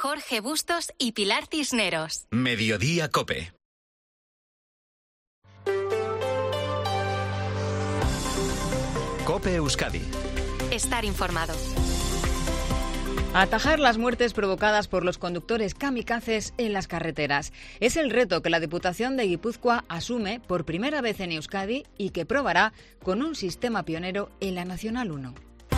Jorge Bustos y Pilar Cisneros. Mediodía COPE. COPE Euskadi. Estar informado. Atajar las muertes provocadas por los conductores kamikazes en las carreteras. Es el reto que la Diputación de Guipúzcoa asume por primera vez en Euskadi y que probará con un sistema pionero en la Nacional 1.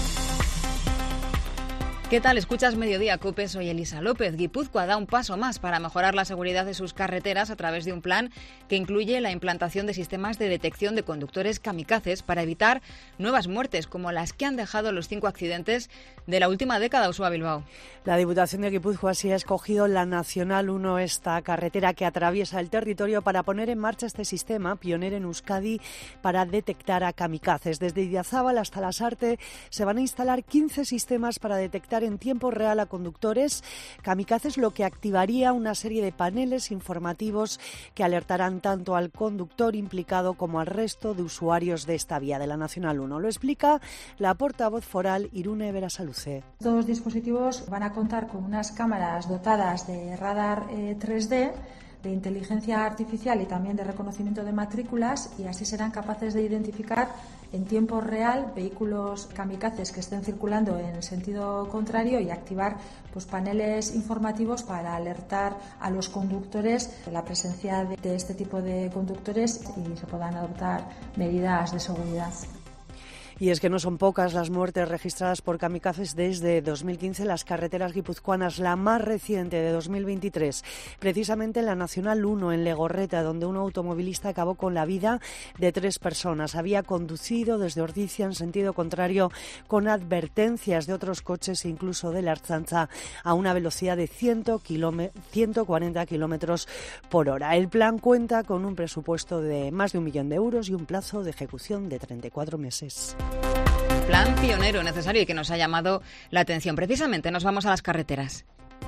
¿Qué tal? Escuchas Mediodía COPE, soy Elisa López. Guipúzcoa da un paso más para mejorar la seguridad de sus carreteras a través de un plan que incluye la implantación de sistemas de detección de conductores kamikazes para evitar nuevas muertes, como las que han dejado los 5 accidentes de la última década. Usúa Bilbao. La Diputación de Guipúzcoa sí ha escogido la Nacional 1, esta carretera que atraviesa el territorio, para poner en marcha este sistema pionero en Euskadi para detectar a kamikazes. Desde Idiazábal hasta Lasarte se van a instalar 15 sistemas para detectar en tiempo real a conductores kamikazes, lo que activaría una serie de paneles informativos que alertarán tanto al conductor implicado como al resto de usuarios de esta vía de la Nacional 1. Lo explica la portavoz foral Irune Berasaluze. Estos dispositivos van a contar con unas cámaras dotadas de radar 3D, de inteligencia artificial y también de reconocimiento de matrículas, y así serán capaces de identificar en tiempo real vehículos kamikazes que estén circulando en el sentido contrario y activar paneles informativos para alertar a los conductores de la presencia de este tipo de conductores y se puedan adoptar medidas de seguridad. Y es que no son pocas las muertes registradas por kamikazes desde 2015 en las carreteras guipuzcoanas, la más reciente de 2023, precisamente en la Nacional 1, en Legorreta, donde un automovilista acabó con la vida de 3 personas. Había conducido desde Ordizia en sentido contrario, con advertencias de otros coches e incluso de la Ertzaintza, a una velocidad de 140 kilómetros por hora. El plan cuenta con un presupuesto de más de 1 millón de euros y un plazo de ejecución de 34 meses. Plan pionero necesario y que nos ha llamado la atención. Precisamente nos vamos a las carreteras.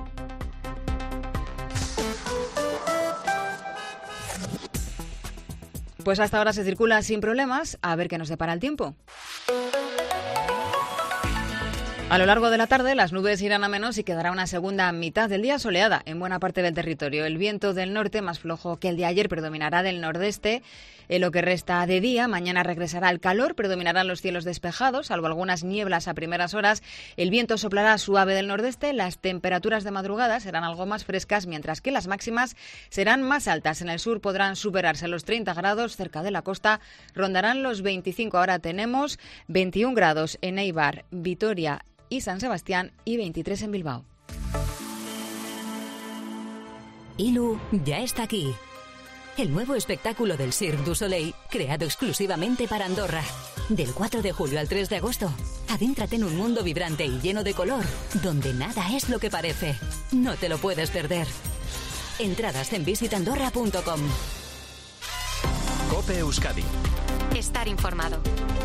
Pues hasta ahora se circula sin problemas. A ver qué nos depara el tiempo. A lo largo de la tarde las nubes irán a menos y quedará una segunda mitad del día soleada en buena parte del territorio. El viento del norte, más flojo que el de ayer, predominará del nordeste. En lo que resta de día, mañana regresará el calor, predominarán los cielos despejados, salvo algunas nieblas a primeras horas. El viento soplará suave del nordeste, las temperaturas de madrugada serán algo más frescas, mientras que las máximas serán más altas. En el sur podrán superarse los 30 grados, cerca de la costa rondarán los 25. Ahora tenemos 21 grados en Eibar, Vitoria y San Sebastián y 23 en Bilbao. Ilu ya está aquí. El nuevo espectáculo del Cirque du Soleil, creado exclusivamente para Andorra. Del 4 de julio al 3 de agosto, adéntrate en un mundo vibrante y lleno de color, donde nada es lo que parece. No te lo puedes perder. Entradas en visitandorra.com. COPE Euskadi. Estar informado.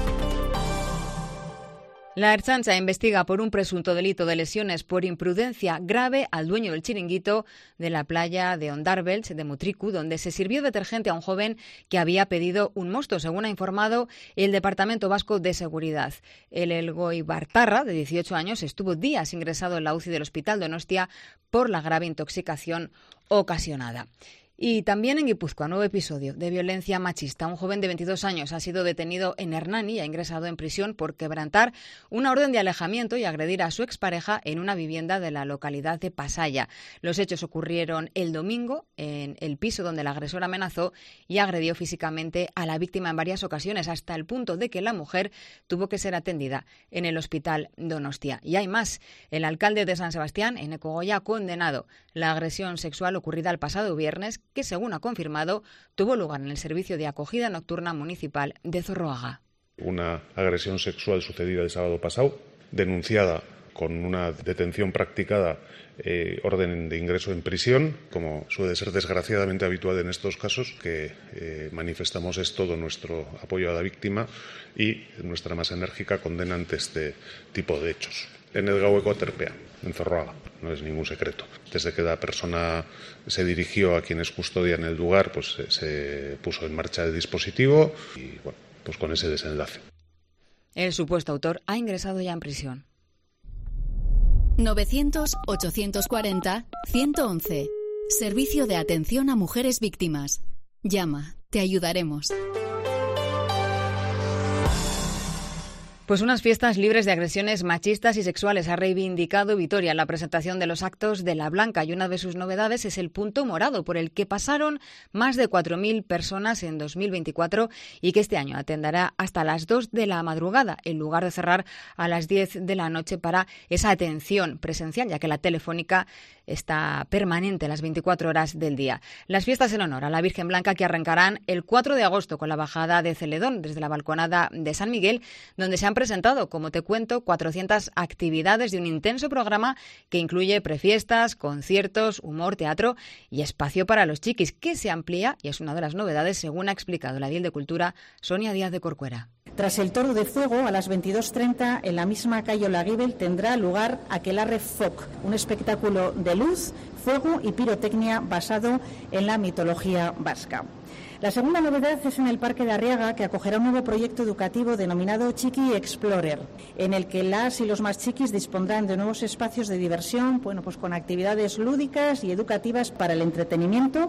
La Ertzaintza investiga por un presunto delito de lesiones por imprudencia grave al dueño del chiringuito de la playa de Ondarbelch, de Mutriku, donde se sirvió detergente a un joven que había pedido un mosto, según ha informado el Departamento Vasco de Seguridad. El elgoibartarra, de 18 años, estuvo días ingresado en la UCI del Hospital Donostia por la grave intoxicación ocasionada. Y también en Guipúzcoa, nuevo episodio de violencia machista. Un joven de 22 años ha sido detenido en Hernani y ha ingresado en prisión por quebrantar una orden de alejamiento y agredir a su expareja en una vivienda de la localidad de Pasaya. Los hechos ocurrieron el domingo en el piso donde el agresor amenazó y agredió físicamente a la víctima en varias ocasiones, hasta el punto de que la mujer tuvo que ser atendida en el hospital Donostia. Y hay más. El alcalde de San Sebastián, Eneko Goya, ha condenado la agresión sexual ocurrida el pasado viernes, que, según ha confirmado, tuvo lugar en el servicio de acogida nocturna municipal de Zorroaga. Una agresión sexual sucedida el sábado pasado, denunciada con una detención practicada, orden de ingreso en prisión, como suele ser desgraciadamente habitual en estos casos, que manifestamos todo nuestro apoyo a la víctima y nuestra más enérgica condena ante este tipo de hechos. En el Gaueko Aterpea, en Zorroaga, no es ningún secreto. Desde que la persona se dirigió a quienes custodian el lugar, pues se puso en marcha el dispositivo y bueno, pues con ese desenlace. El supuesto autor ha ingresado ya en prisión. 900-840-111. Servicio de atención a mujeres víctimas. Llama, te ayudaremos. Pues unas fiestas libres de agresiones machistas y sexuales ha reivindicado Vitoria en la presentación de los actos de La Blanca, y una de sus novedades es el punto morado, por el que pasaron más de 4.000 personas en 2024 y que este año atenderá hasta las 2 de la madrugada, en lugar de cerrar a las 10 de la noche para esa atención presencial, ya que la telefónica está permanente las 24 horas del día. Las fiestas en honor a la Virgen Blanca, que arrancarán el 4 de agosto con la bajada de Celedón desde la balconada de San Miguel, donde se han presentado, como te cuento, 400 actividades de un intenso programa que incluye prefiestas, conciertos, humor, teatro y espacio para los chiquis, que se amplía y es una de las novedades, según ha explicado la edil de Cultura, Sonia Díaz de Corcuera. Tras el Toro de Fuego, a las 22:30, en la misma calle Olaguibel, tendrá lugar Aquelarre Foc, un espectáculo de luz, fuego y pirotecnia basado en la mitología vasca. La segunda novedad es en el Parque de Arriaga, que acogerá un nuevo proyecto educativo denominado Chiqui Explorer, en el que las y los más chiquis dispondrán de nuevos espacios de diversión, pues con actividades lúdicas y educativas para el entretenimiento.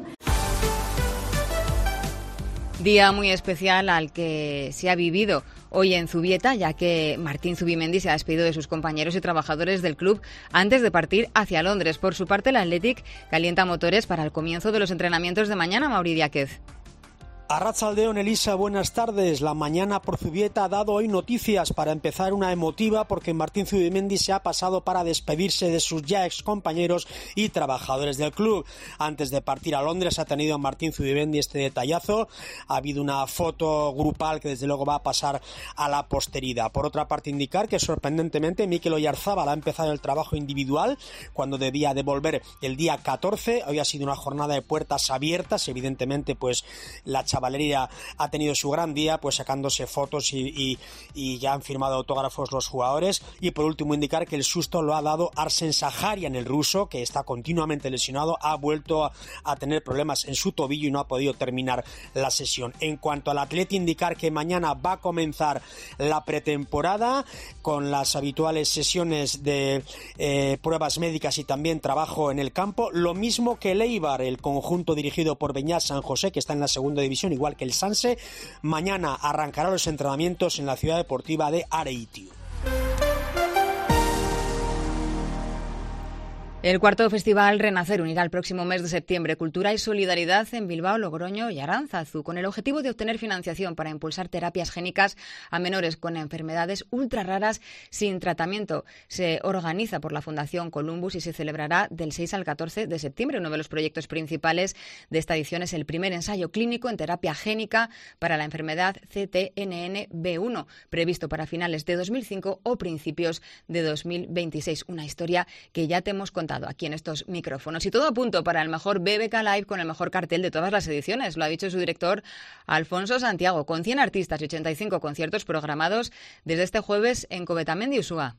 Día muy especial al que se ha vivido hoy en Zubieta, ya que Martín Zubimendi se ha despedido de sus compañeros y trabajadores del club antes de partir hacia Londres. Por su parte, el Athletic calienta motores para el comienzo de los entrenamientos de mañana. Mauri Díaz. Arratsaldeon, Elisa, buenas tardes. La mañana por Zubieta ha dado hoy noticias. Para empezar, una emotiva, porque Martín Zubimendi se ha pasado para despedirse de sus ya ex compañeros y trabajadores del club. Antes de partir a Londres ha tenido Martín Zubimendi este detallazo. Ha habido una foto grupal que desde luego va a pasar a la posteridad. Por otra parte, indicar que sorprendentemente Mikel Oyarzábal ha empezado el trabajo individual cuando debía de volver el día 14. Hoy ha sido una jornada de puertas abiertas. Evidentemente, pues la chavalería ha tenido su gran día, pues sacándose fotos y ya han firmado autógrafos los jugadores. Y por último, indicar que el susto lo ha dado Arsen Saharian, el ruso, que está continuamente lesionado, ha vuelto a tener problemas en su tobillo y no ha podido terminar la sesión. En cuanto al Atleti, indicar que mañana va a comenzar la pretemporada con las habituales sesiones de pruebas médicas y también trabajo en el campo, lo mismo que el Eibar, el conjunto dirigido por Beñat San José, que está en la segunda división, igual que el Sanse. Mañana arrancará los entrenamientos en la ciudad deportiva de Areitiu. El cuarto festival Renacer unirá el próximo mes de septiembre cultura y solidaridad en Bilbao, Logroño y Aránzazu, con el objetivo de obtener financiación para impulsar terapias génicas a menores con enfermedades ultra raras sin tratamiento. Se organiza por la Fundación Columbus y se celebrará del 6 al 14 de septiembre. Uno de los proyectos principales de esta edición es el primer ensayo clínico en terapia génica para la enfermedad CTNNB1, previsto para finales de 2005 o principios de 2026. Una historia que ya te hemos contado aquí en estos micrófonos. Y todo a punto para el mejor BBK Live con el mejor cartel de todas las ediciones. Lo ha dicho su director Alfonso Santiago, con 100 artistas y 85 conciertos programados desde este jueves en Covetamendi, Usúa.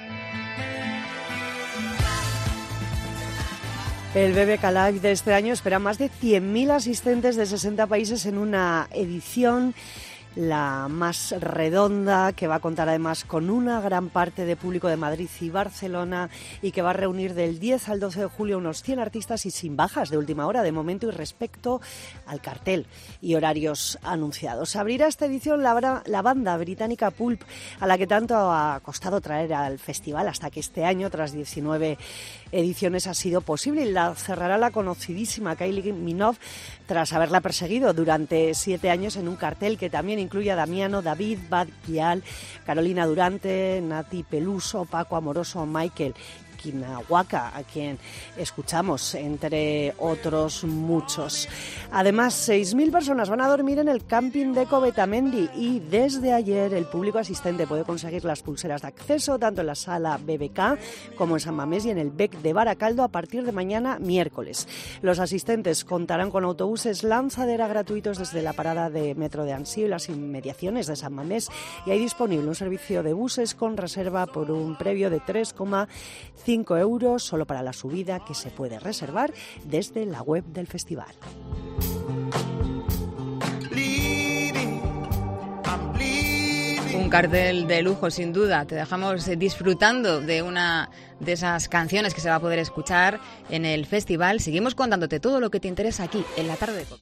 El BBK Live de este año espera más de 100.000 asistentes de 60 países en una edición, la más redonda, que va a contar además con una gran parte de público de Madrid y Barcelona y que va a reunir del 10 al 12 de julio unos 100 artistas y sin bajas de última hora de momento y respecto al cartel y horarios anunciados. Abrirá esta edición la banda británica Pulp, a la que tanto ha costado traer al festival hasta que este año, tras 19 ediciones, ha sido posible, y la cerrará la conocidísima Kylie Minogue tras haberla perseguido durante 7 años en un cartel que también incluye a Damiano, David, Bad Gyal, Carolina Durante, Nati Peluso, Paco Amoroso, Michael Kinahuaca, a quien escuchamos, entre otros muchos. Además, 6.000 personas van a dormir en el camping de Covetamendi y desde ayer el público asistente puede conseguir las pulseras de acceso tanto en la sala BBK como en San Mamés y en el BEC de Baracaldo a partir de mañana miércoles. Los asistentes contarán con autobuses lanzadera gratuitos desde la parada de metro de Ansío y las inmediaciones de San Mamés, y hay disponible un servicio de buses con reserva por un previo de 3,5 € solo para la subida, que se puede reservar desde la web del festival. Un cartel de lujo, sin duda. Te dejamos disfrutando de una de esas canciones que se va a poder escuchar en el festival. Seguimos contándote todo lo que te interesa aquí, en la tarde de COPE.